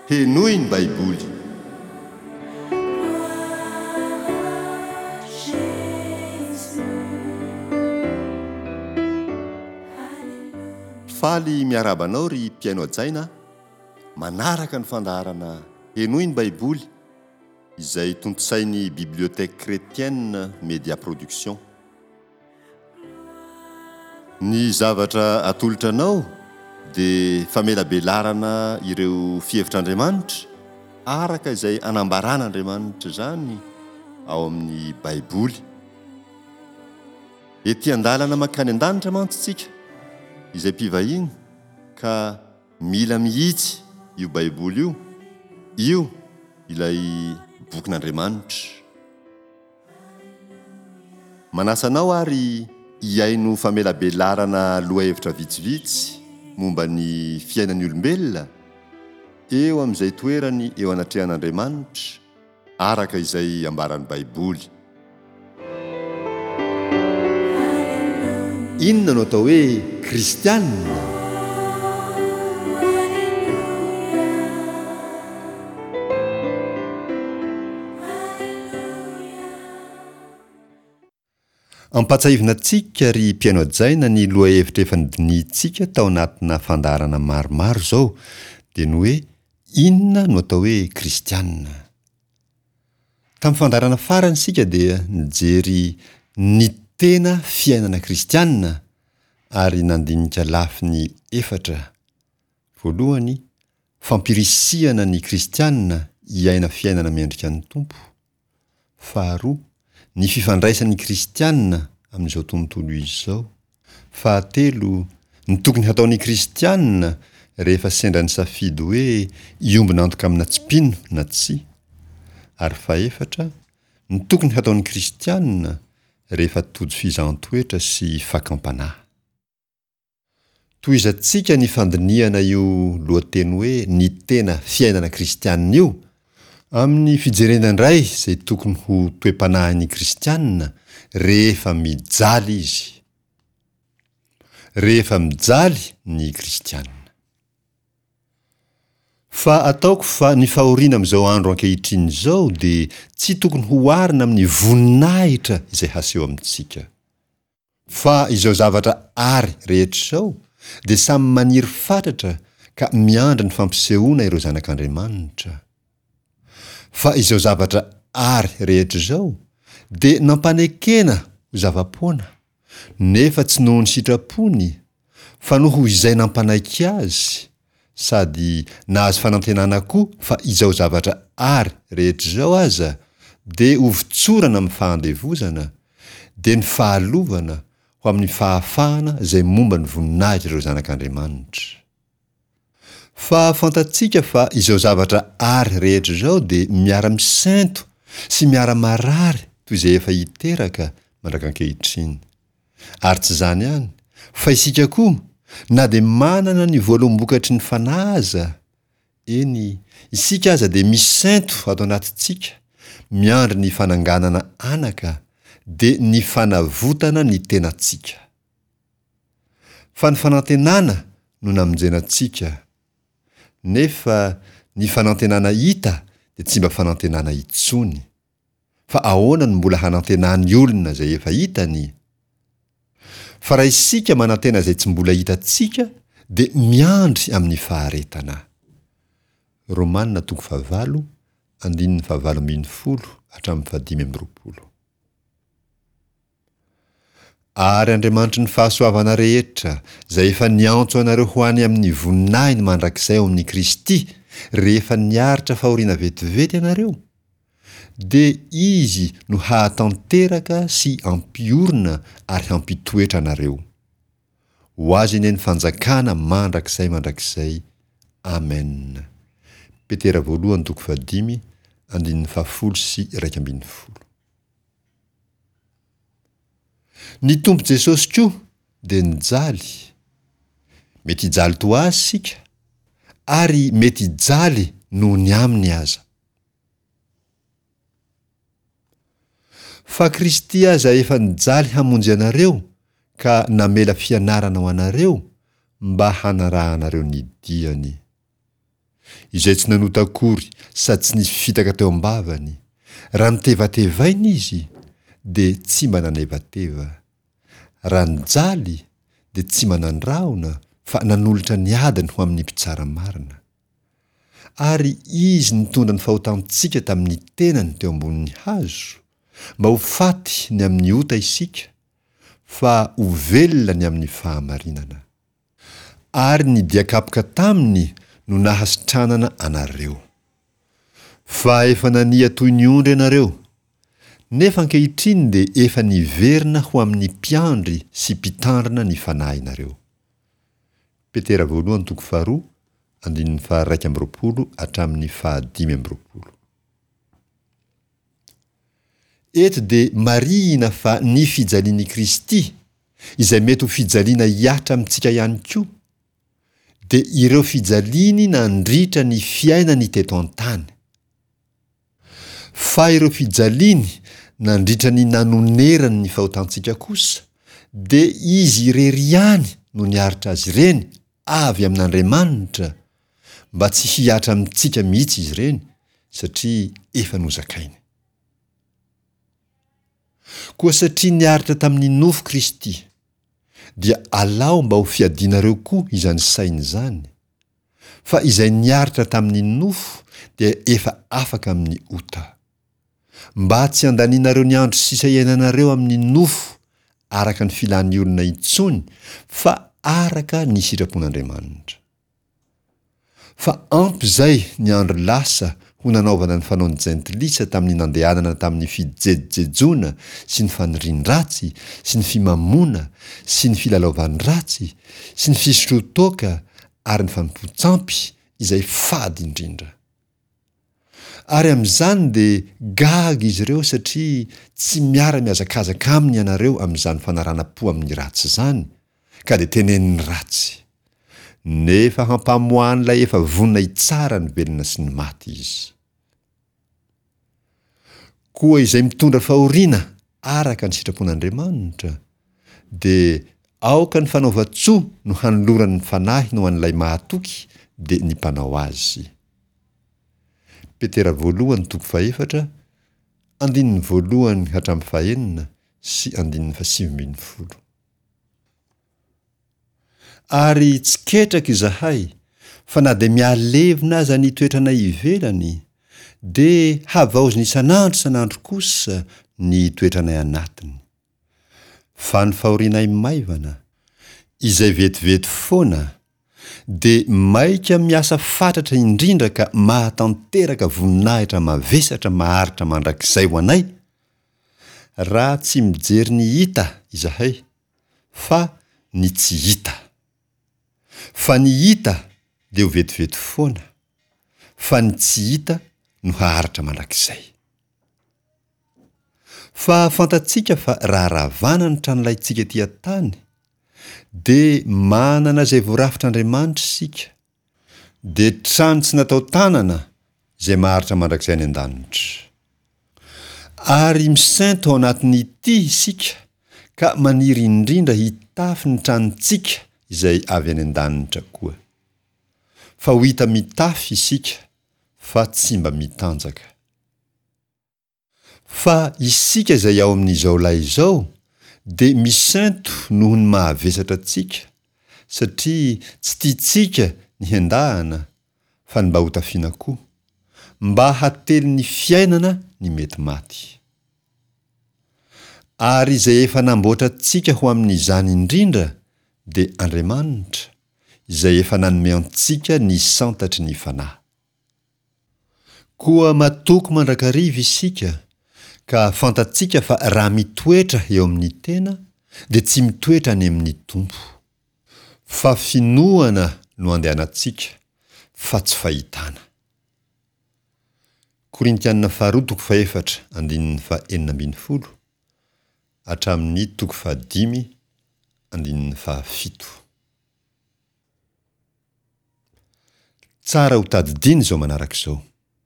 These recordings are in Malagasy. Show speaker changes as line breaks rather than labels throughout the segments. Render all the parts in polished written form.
henoy ny baiboly. Faly miarabanao ry mpiaino ajaina manaraka ny fandaharana henoy ny baiboly izay tontosain'ny bibliothèque chrétienne Média Production. Ny zavatra atolotra anao dia famelabelarana ireo fihevitr'Andriamanitra araka izay anambaran'Andriamanitra zany ao amin'ny baiboly. Ety andalana mankany an-danitra mantsy tsika izay mpivahiny ka mila mihitsy io baiboly io ilay bokin'Andriamanitra. Manasanao ary hiaino famelabelarana lohahevitra vitsivitsy momba ny fiainan'ny olombelona eo amin'izay toerany eo anatrehan'Andriamanitra araka izay ambaran'ny baiboly. Inona no atao hoe kristianina? Ampatsahivina antsika ry mpiaino ajaina ny lohahevitra efa nodinitsika tao anatina fandaharana maromaro zao dia ny hoe inona no atao hoe kristianina. Tamin'ny fandaharana farany sika dia nijery ny tena fiainana kristianina ary nandinika lafiny 4. Voalohany, fampirisihana ny kristianina hiaina fiainana miandrika ny Tompo. Faharoa, ny fifandraisan'ny kristianina amin'izao tontolo izao. Fahatelo, ny tokony hataon'ny kristianina rehefa sendra ny safidy hoe iombina antoka amina tsipino na tsia. Ary fahefatra, ny tokony hataon'ny kristianina rehefa tojo fizaham-toetra sy fakampanahy. Toizantsika ny fandiniana io lohateny hoe ny tena fiainana kristianina io amin'ny fijerena indray izay tokony ho toe-panahin'ny kristianina rehefa mijaly izy. Rehefa mijaly ny kristianina. Fa ataoko fa ny fahoriana amin'izao andro ankehitriny izao dia tsy tokony ho arina amin'ny voninahitra izay haseho amintsika. Fa izao zavatra ary rehetra izao dia samy maniry fatratra ka miandry ny fampisehoana ireo zanak'Andriamanitra. Fa izao zavatra ary rehetra izao dia nampanekena ho zava-poana nefa tsy noho ny sitrapony fa noho izay nampanaiky azy, sady nahazo fanantenana koa fa izao zavatra ary rehetra izao aza dia hovitsorana amin'ny fahandevozana dia ny fahalovana ho amin'ny fahafahana izay momba ny voninahitra ireo zanak'Andriamanitra. Fa fantatsika fa izao zavatra ary rehetra izao dia miara-misento sy miara-marary toy izay efa hiteraka mandrak-ankehitriny. Ary tsy izany ihany, fa isika koa na dia manana ny voalombokatry ny fanahy aza, eny isika aza dia misento ato anatintsika, miandry ny fananganana anaka dia ny fanavotana ny tenantsika. Fa ny fanantenana no namonjenantsika, nefa ny fanantenana hita dia tsy mba fanantenana intsony. Fa ahoana no mbola hanantenany olona izay efa hitany? Fa raha isika manantena izay tsy mbola hitantsika dia miandry amin'ny faharetana. Romanina 9:15 hatramin'ny 15. Ary Andriamanitra ny fahasoavana rehetra izay efa niantso anareo ho any amin'ny voninahiny mandrakizay ao amin'ny Kristy rehefa niaritra fahoriana vetivety ianareo, dia izy no hahatanteraka sy hampiorina ary hampitoetra anareo. Ho azy eny ny fanjakana mandrakizay. Amen. Petera 1:5 sy 2:12. Ny Tompo Jesosy koa dia nijaly. Mety hijaly toa azy sika, ary mety hijaly noho ny aminy aza. Fa Kristy aza efa nijaly hamonjy anareo ka namela fianarana ho anareo mba hanarahanareo ny diany. izay tsy nanotakory sady tsy nisy fitaka teo am-bavany. Raha nitevatevaina izy dia tsy mba nanevateva. Raha nijaly dia tsy manandraona fa nanolotra ny adiny ho amin'ny mpitsara marina. Ary izy nitondra ny fahotantsika tamin'ny tenany teo ambonin'ny hazo, mba ho faty ny amin'ny ota isika, fa ho velona ny amin'ny fahamarinana. Ary ny diakapoka taminy no nahasitranana anareo. Fa efa nania toy ny ondry ianareo, nefa ankehitriny dia efa niverina ho amin'ny mpiandry sy mpitandrina ny fanahy nareo. Petera 1:2-5. Eto dia marihina fa ny fijalian'i Kristy, izay mety ho fijaliana hiatra amintsika ihany koa, dia ireo fijaliany nandritra ny fiainany teto an-tany. Fa ireo fijaliany nandritra ny nanonerany ny fahotantsika kosa, dia izy irery ihany no niaritra azy ireny avy amin'Andriamanitra, mba tsy hiatra amintsika mihitsy izy ireny satria efa nozakainy. Koa satria niaritra tamin'ny nofo Kristy, dia alao mba ho fiadianareo koa izany sainy izany. Fa izay niaritra tamin'ny nofo dia efa afaka amin'ny ota. Mba tsy handanianareo ny andro sisa iainanareo amin'ny nofo araka ny filan'ny olona intsony, fa araka ny sitrapon'Andriamanitra. Fa ampy izay ny andro lasa ho nanaovana ny fanaony jentilisa tamin'ny nandehanana tamin'ny fijejejona sy ny fanirian-dratsy sy ny fimamona sy ny filalaovan'ny ratsy sy ny fisotrotoaka ary ny fanompontsampy izay fady indrindra. Ary amin'izany dia gaga izy ireo satria tsy miara-miazakazaka aminy ianareo amin'izany fanarana-po amin'ny ratsy izany, ka dia tenenin'ny ratsy. Nefa hampamohan'ilay efa vonina hitsara ny velona sy ny maty izy. Koa izay mitondra fahoriana araka ny sitrapon'Andriamanitra, dia aoka ny fanaova-tsoa no hanoloran'ny fanahy no an'ilay mahatoky dia ny mpanao azy. Petera 1:4, 1:1-5 sy 7. Ary tsy ketraka izahay, fa na dia mialevina aza ny toetrana ivelany, dia havaoziny isanandro kosa ny toetranay anatiny. Fa ny fahorianay maivana, izay vetivety foana, dia maika miasa fatratra indrindra ka mahatanteraka voninahitra mavesatra maharitra mandrakizay ho anay, raha tsy mijery ny hita izahay, fa ny tsy hita. Fa ny hita dia ho vetivety foana, fa ny tsy hita no haharitra mandrakizay. Fa fantatsika fa raha ravana ny tranolayntsika ety an-tany, dia manana izay voarafitr'Andriamanitra isika, dia trano tsy natao tanana izay maharitra mandrakizay any an-danitra. Ary misainto ao anatin'ity isika ka maniry indrindra hitafy ny tranontsika izay avy any an-danitra koa. Fa ho hita mitafy isika, fa tsy mba mitanjaka. Fa isika izay ao amin'izao lay izao, dia misainto noho ny mahavesatra antsika, satria tsy tiantsika ny hendahana, fa ny mba ho tafiana koa, mba hately ny fiainana ny mety maty. Ary izay efa namboatra antsika ho amin'izany indrindra, dia Andriamanitra, izay efa nanome antsika ny santatry ny fanahy. Koa matoky mandrakariva isika, ka fantatsika fa raha mitoetra eo amin'ny tena, dia tsy mitoetra any amin'ny tompo. Fa finoana no andehanantsika, fa tsy fahitana. Korintianina 2:4-7 hatramin'ny 5:7. Tsara ho tadidiny izao manarak'izao.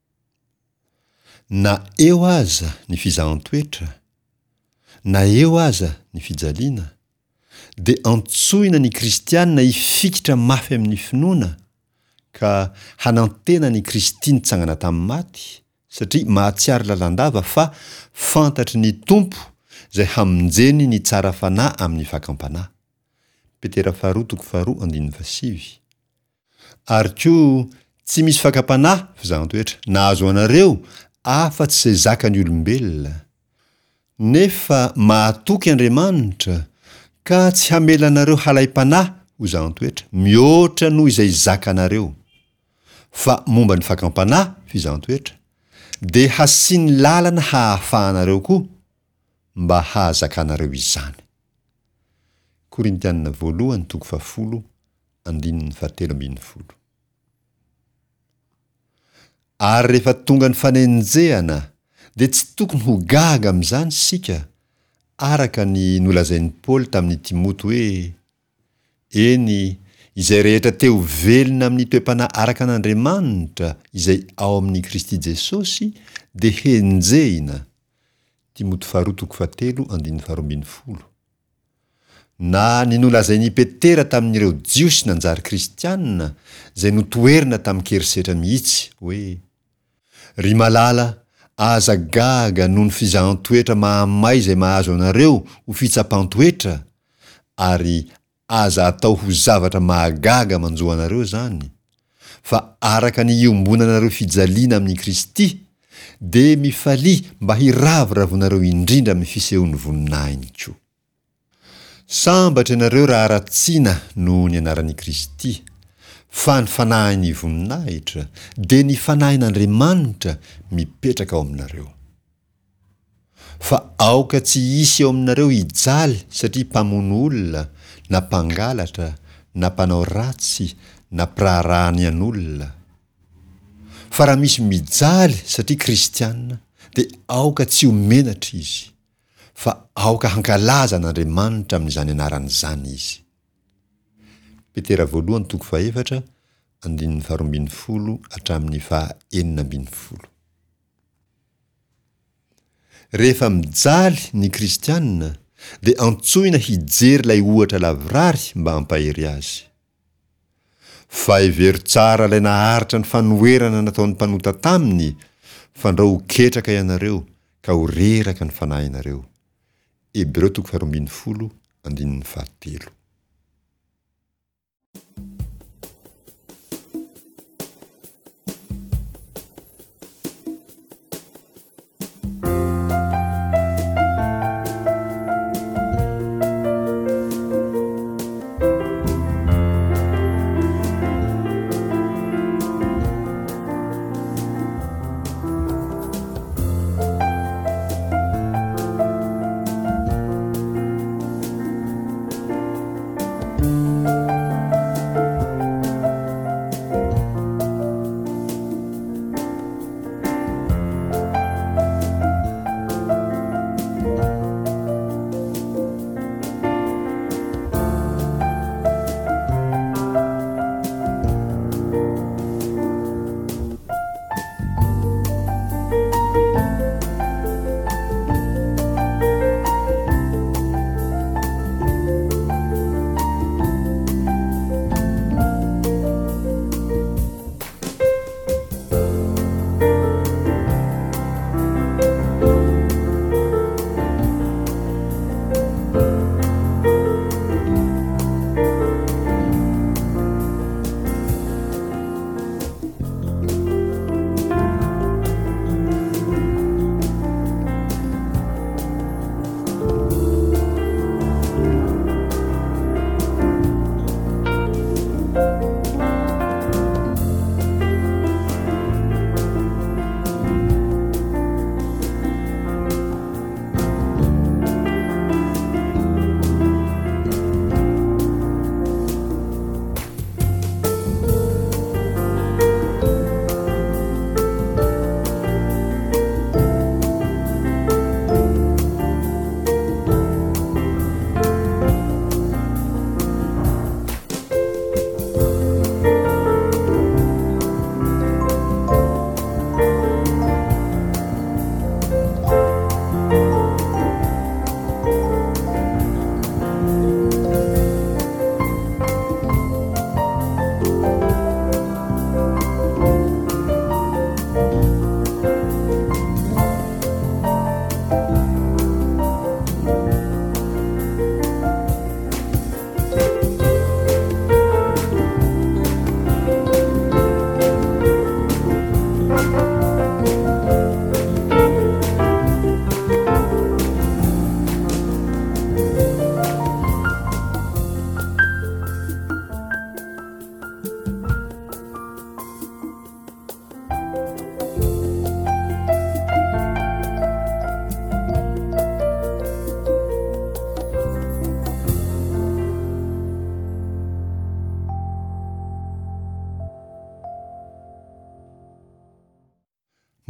Na eo aza ny fizahan-toetra, na eo aza ny fijaliana, dia antsoina ny kristianina hifikitra mafy amin'ny finoana, ka hanantena ny Kristy nitsangana tamin'ny maty, satria mahatsiary lalandava fa fantatry ny tompo izay hamonjeny ny tsara fanahy amin'ny fakampanahy. Petera 2:2-7. Ary koa tsy misy fakampanahy fizahanttoetra nahazo anareo afa-tsy izay zakany olombelona, nefa mahatoky Andriamanitra ka tsy hamela anareo halay-panahy ho zahanttoetra mihoatra noho izay zakanareo, fa momba ny fakampanahy fizahanttoetra dia hasiany lalana hahafahanareo koa mba hahazakanareo izany. Korintianina 1:10-17. Ary rehefa tonga ny fanenjehana dia tsy tokony ho gaga amin'izany sika, araka ny nolazain'i Paoly tamin'ny Timoty hoe: eny, izay rehetra teo velona amin'ny toe-panahy araka an'Andriamanitra izay ao amin'ny Kristy Jesosy dia henjehina. Timoty 2:7-12. Na ny nolazain'i Petera tamin'ireo jiosy nanjary kristianina izay notoerina tamin'ny kerisetra mihitsy hoe: ry malala, aza gaga noho ny fizahanttoetra mahamay izay mahazo anareo ho fitsapan-toetra, ary aza atao ho zavatra mahagaga manjoanareo zany, fa araka ny iombonanareo fijaliana amin'ny Kristy dia mifalia mba hiraviravonareo indrindra amin'ny fisehoan'ny voninahiny koa. Sambatra ianareo raha ratsiana noho ny anaran'i Kristy, fa ny fanahiny voninahitra dia ny fanahin'Andriamanitra mipetraka ao aminareo. Fa aoka tsy hisy ao aminareo hijaly satria mpamono olona, na mpangalatra, na mpanao ratsy, na mpiraharaha an'olona. Fa raha misy mijaly satria kristianina dia aoka tsy homenatra izy, fa aoka hankalaza an'Andriamanitra amin'izany anarany izany izy. Petera 1:12-14. Rehefa mijaly ny kristianina dia antsoina hijery ilay ohatra lavrary mba hampahery azy. Fa hevery tsara ilay naharitra ny fanoherana nataon'ny mpanota taminy, fa ndra ho ketraka ianareo ka ho reraka ny fanahinareo. Hebreo 12:17.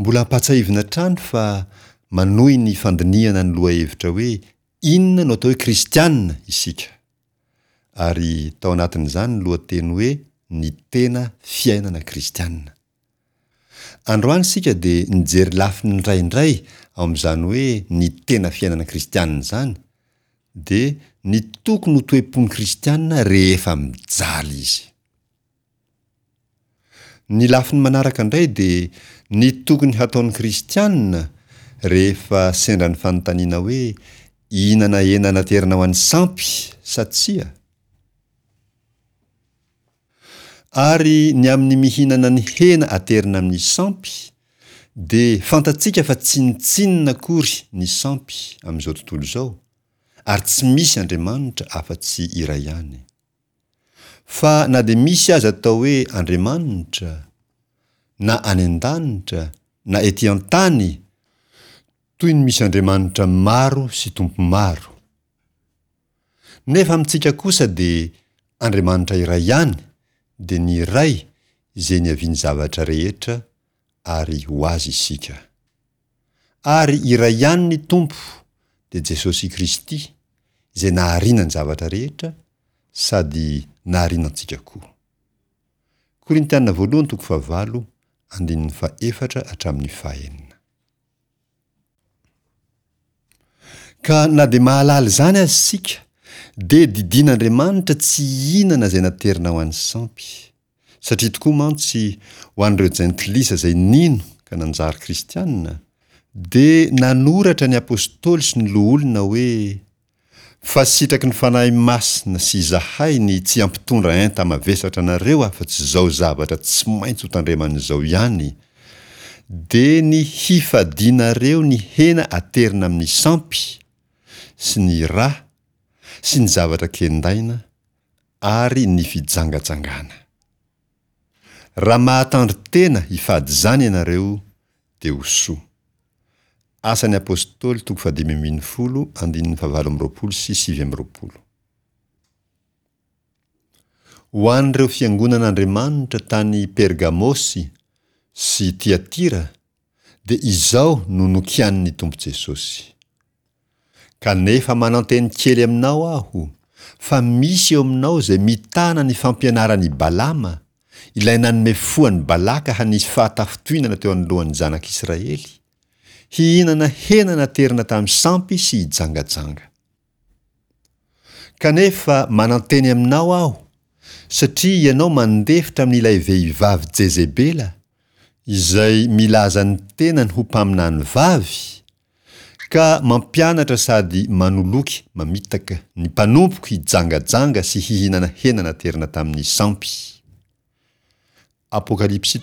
mbola hampatsaivina trano fa manohy ny fandiniana ny loha hevitra hoe inona no atao hoe kristianina isika, ary tao anatin'izany ny lohateny hoe ny tena fiainana kristianina. Androany sika dia nijery lafiny indraindray ao amin'izany hoe ny tena fiainana kristianina izany, dia ny tokony ho toe-pony kristianina rehefa mijaly izy. Ny lafiny manaraka indray dia ny tokony hataon'ny kristianina rehefa sendra ny fanontaniana hoe inana hena naterina ho an'ny sampy sa tsia. Ary ny amin'ny mihinana ny hena aterina amin'ny sampy dia fantatsika fa tsinitsinina akory ny sampy amin'izao tontolo izao, ary tsy misy Andriamanitra afa-tsy iray ihany. Fa na dia misy aza atao hoe Andriamanitra, na any an-danitra, na ety an-tany, toy ny misy Andriamanitra maro sy tompo maro. Nefa amintsika kosa dia Andriamanitra iray ihany, dia ny iray izay niaviany zavatra rehetra ary ho azy isika. Ary iray ihany ny tompo dia Jesosy Kristy, izay nahariana ny zavatra rehetra sady naharianantsika koa. Korintiana 2:4-4. Ka na dia mahalala izany azy sika, dia didin'Andriamanitra tsy hihinana izay naterina ho an'ny sampy. Satria tokoa mantsy ho an'ireo jentilisa izay nino ka nanjary kristianina, dia nanoratra ny apôstôly sy ny loholona hoe fa sitraky ny fanahy masina sy izahay ny tsy ampitondra enta mavesatra anareo afa-tsy izao zavatra tsy maintsy ho tandreman'izao ihany, dia ny hifadianareo ny hena aterina amin'ny sampy sy ny rà sy ny zavatra kendaina ary ny fijangajangana. Raha mahatandro tena hifady zany ianareo dia ho soa. Asan'ny apôstôly 5:20-7:20. Ho an'ireo fiangonan'Andriamanitra tany Pergamosy sy Tiatira, dia izao no nokian'ny Tompo Jesosy. Kanefa mananteny kely aminao aho, fa misy eo aminao izay mitana ny fampianaran'ny Balama, ilay nanome foan'ny Balaka hanisy fahatafotoinana teo anolohan'ny zanak'Israely, hihinana hena naterina tamin'ny sampy sy hijangajanga. Kanefa mananteny aminao aho, satria ianao mandefitra amin'ilay vehivavy Jezebela, izay milaza ny tenany ho mpaminany vavy, ka mampianatra sady manoloky mamitaka ny mpanompoka hijangajanga sy hihinana hena naterina tamin'ny sampy. Apokalipsy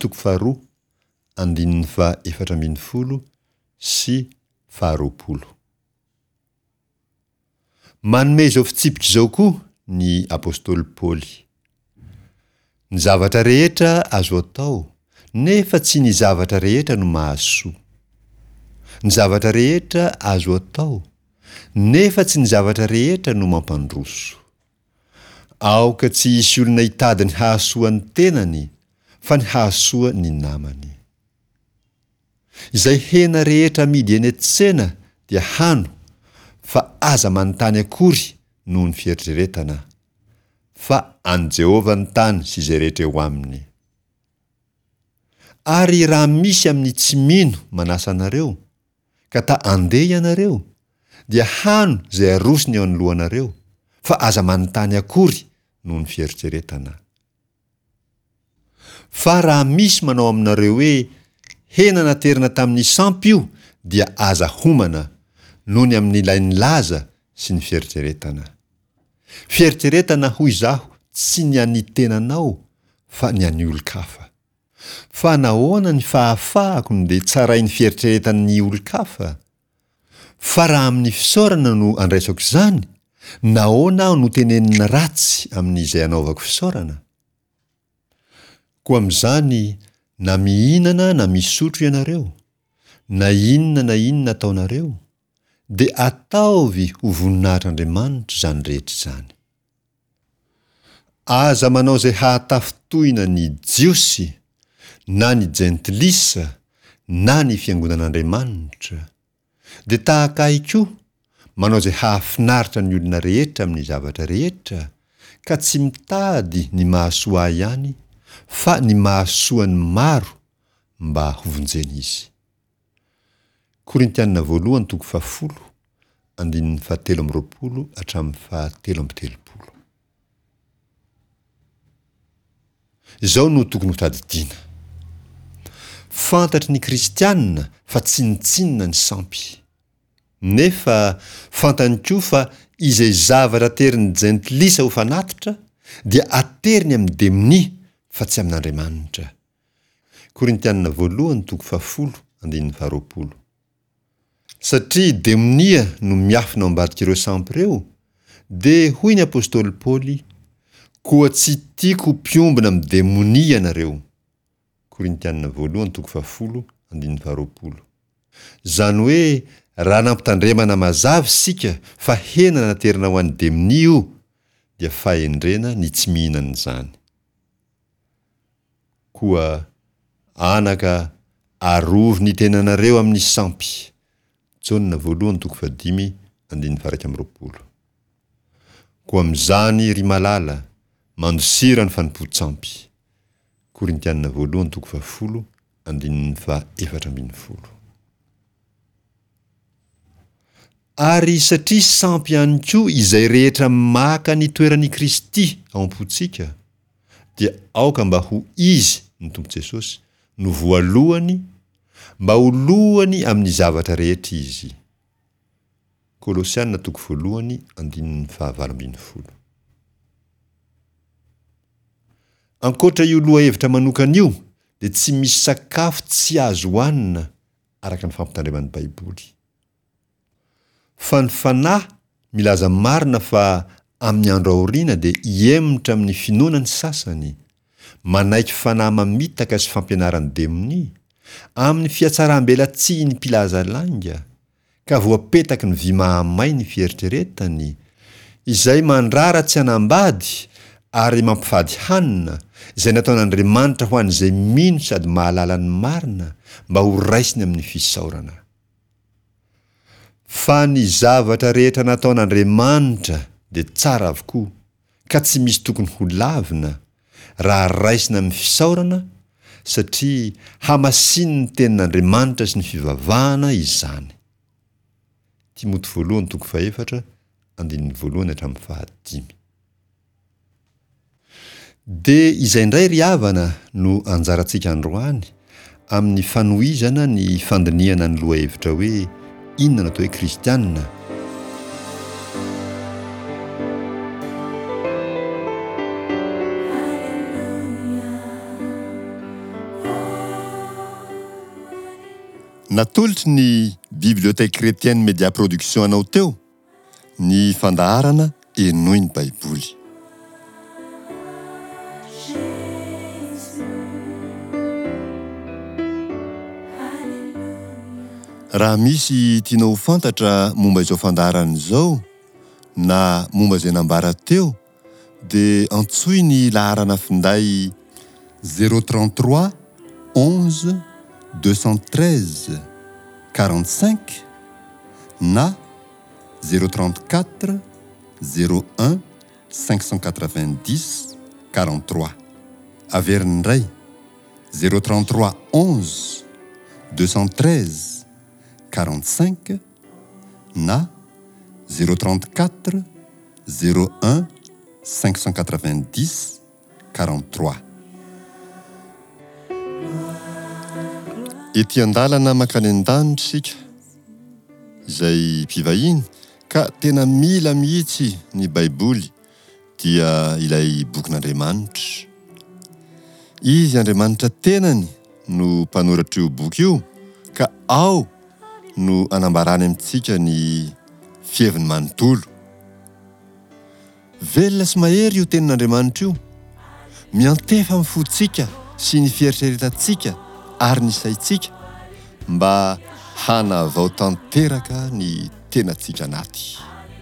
2:14 sy 20. Manome izao fitsipika izao koa ny apôstôly Paoly. Ny zavatra rehetra azo atao, nefa tsy ny zavatra rehetra no mahasoa. Ny zavatra rehetra azo atao, nefa tsy ny zavatra rehetra no mampandroso. Aoka tsy hisy olona hitady ny hahasoa ny tenany, fa ny hahasoa ny namany. Izay hena rehetra amidy eny an-tsena dia hano, fa aza manontany akory noho ny fieritreretana, fa an Jehova ny tany sy izay rehetra eo aminy. Ary raha misy amin'ny tsy mino manasa anareo, ka ta andeha ianareo, dia hano izay arosony eo anoloanareo, fa aza manontany akory noho ny fieritreretana. Fa raha misy manao aminareo hoe hena naterina tamin'ny sampy io, dia aza homana noho ny amin'ilay ny laza sy ny fieritreretana. Fieritreretana hoy izaho tsy ny an'ny tenanao, fa ny an'ny olo-kafa. Fa nahoana ny fahafahako no dia tsarai ny fieritreretan'ny olo-kafa? Fa raha amin'ny fisaorana no andraisako izany, nahoana aho no tenenina ratsy amin'izay anaovako fisaorana? Koa amin'izany, na mihinana na misotro ianareo, na inona ataonareo, dia ataovy ho voninahitr'Andriamanitra izany rehetra izany. Aza manao izay hahatafotoina ny jiosy, na ny jentilisa, na ny fiangonan'Andriamanitra, dia tahaka aikoa manao izay hahafinaritra ny olona rehetra amin'ny zavatra rehetra, ka tsy mitady ny mahasoa ahy ihany, fa ny mahasoa ny maro mba hovonjeny izy. Korintianina 1:10, andininy 7:20 hatramin'ny 7:30. Izao no tokony ho tadidiana. Fantatry ny kristianina fa tsy nitsinina ny sampy. Nefa fantany koa fa izay zavatra teriny jentilisa ho fanatitra dia ateriny amin'ny demoni fa tsy amin'Andriamanitra. Korintianina 1:10, andininy 20. Satria demonia no miafina ao ambadik'ireo sampy ireo, dia hoy ny apôstôly Paoly, koa tsy tiako mpiombina amin'ny demonia ianareo. Korintianina 1:10, andininy 20. Zany hoe raha nampitandremana mazava sika fa hena naterina ho an'ny demonia io, dia fahendrena ny tsy mihinana izany. Koa anaka arovy ny tenanareo amin'ny sampy. Jaonina 1:5, andininy 20. Koa amin'izany ry malala, mandosira ny fanompo-tsampy. Korintianina 1:10, andininy 14. Ary satria sampy ihany koa izay rehetra maka ny toeran'i Kristy ao am-pontsika, dia aoka mba ho izy, ny Tompo Jesosy, no voalohany, mba ho lohany amin'ny zavatra rehetra izy. Kolosianina 1:1, andininy 19. Ankoatra io loha-hevitra manokana io, dia tsy misy sakafo tsy azo hohanina araka ny fampitandreman'ny Baiboly. Fa ny fanahy milaza marina fa amin'ny andro aoriana dia hiemitra amin'ny finoana ny sasany, manaiky fanahy mamitaka sy fampianaran'ny demoni, amin'ny fiatsaram-belatsihy ny mpilaza langa, ka voapetaky ny vy mahamay ny fieritreretany, izay mandrara tsy hanambady ary mampifady hanina, izay nataon'Andriamanitra ho an'izay mino sady mahalala ny marina, mba ho raisiny amin'ny fisaorana. Fa ny zavatra rehetra nataon'Andriamanitra dia tsara avokoa, ka tsy misy tokony ho lavina raha raisina amin'ny fisaorana, satria hamasiny ny tenin'Andriamanitra sy ny fivavahana izany. Timoty 1:4, andininy 1 hatramin'ny 5. Dia izay indray ry havana no anjarantsika androany amin'ny fanohizana ny fandinihana ny loha-hevitra hoe inona no atao hoe kristianina. Natolotry ny Bibliothèque Chrétienne Média Production anao teo ny fandaharana enoy ny Baiboly. Raha misy tianao fantatra momba izao fandaharana izao na momba izay nambara teo, dia antsoy ny laharana finday 033 11 213 45 na 034 01 590 43. Averiny indray 033 11 213 45 na 034 01 590 43. Ety andalana makany an-danitra sika izay mpivahiny, ka tena mila mihitsy ny Baiboly dia ilay bokin'Andriamanitra. Izy Andriamanitra tenany no mpanoratra io boky io, ka ao no anambarany amintsika ny fiheviny manontolo. Velona sy mahery io tenin'Andriamanitra io, miantefa amin'ny fotsika sy ny fieritreretantsika ary ny saitsika mba hanavao tanteraka ny tenantsika anaty.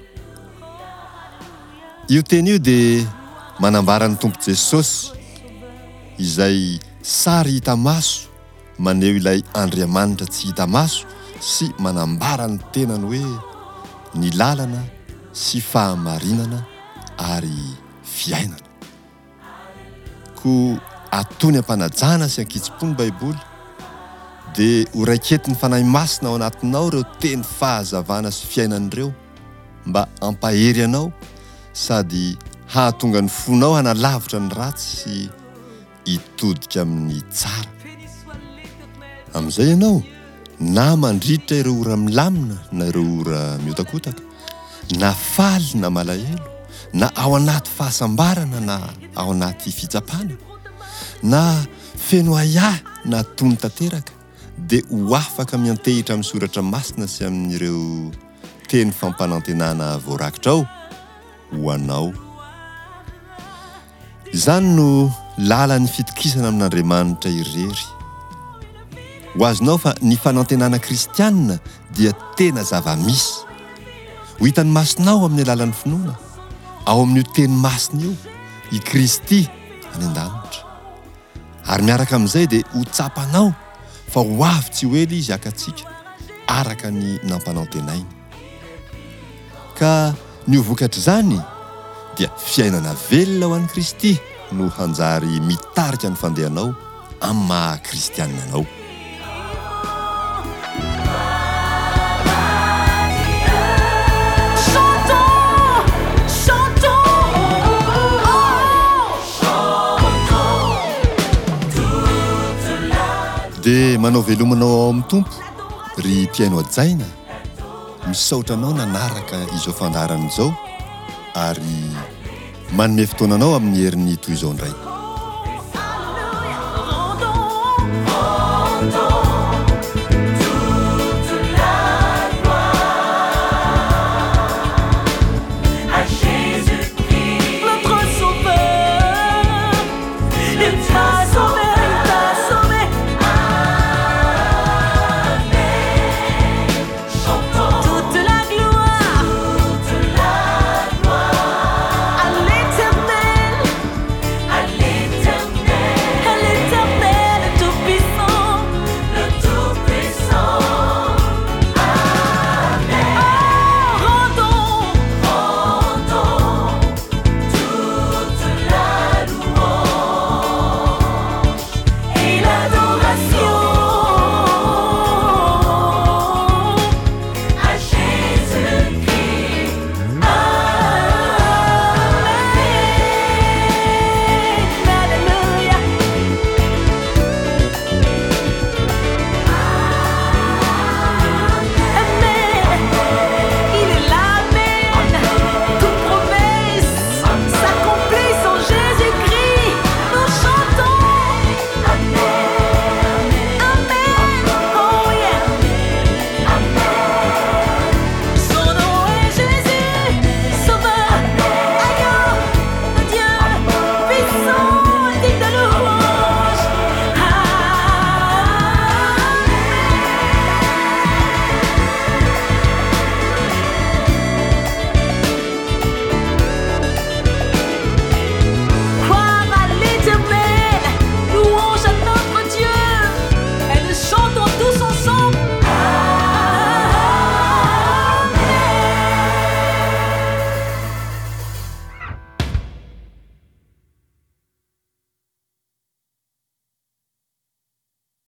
Io teny io dia manambara ny Tompo Jesosy izay sary hita maso
maneho ilay Andriamanitra tsy hita maso sy manambara ny tenany hoe ny lalana sy fahamarinana ary fiainana. Ko atony ampanajana sy ankitsim-po ny Baiboly dia horaiketiny fanahy masina ao anatinao ireo teny fahazavana sy fiainan'ireo mba hampahery anao sady hahatonga ny fonao hanalavitra ny ratsy sy hitodika amin'ny tsara. Amin'izay ianao na mandritra ireo ora milamina na ireo ora miotakotaka, na faly na malahelo, na ao anaty fahasambarana na ao anaty fitsapana, na feno ayahy na tony tanteraka, dia ho afaka miantehitra amin'ny soratra masina sy amin'ireo teny fampanantenana voarakitra ao ho anao. Izany no lalan'ny fitokisana amin'Andriamanitra irery. Ho azonao fa ny fanantenana kristianina dia tena zava-misy. Ho hitan'ny masonao amin'ny alalan'ny finoana, ao amin'io teny masina io, i Kristy any an-danitra. Ary miaraka amin'izay dia ho tsapanao fa ho avy tsy ho ela izy haka-tsika araka ny nampanantenainy. Ka ny ho vokatra izany dia fiainana velona ho an'i Kristy no hanjary mitarika ny fandehanao amin'ny maha-kristianina anao. Dia manao velomanao ao amin'ny tompo ry tiainao ajaina, misaotra anao nanaraka izao fandaharana izao ary manome fotoananao amin'ny herin'ny toy izao indray.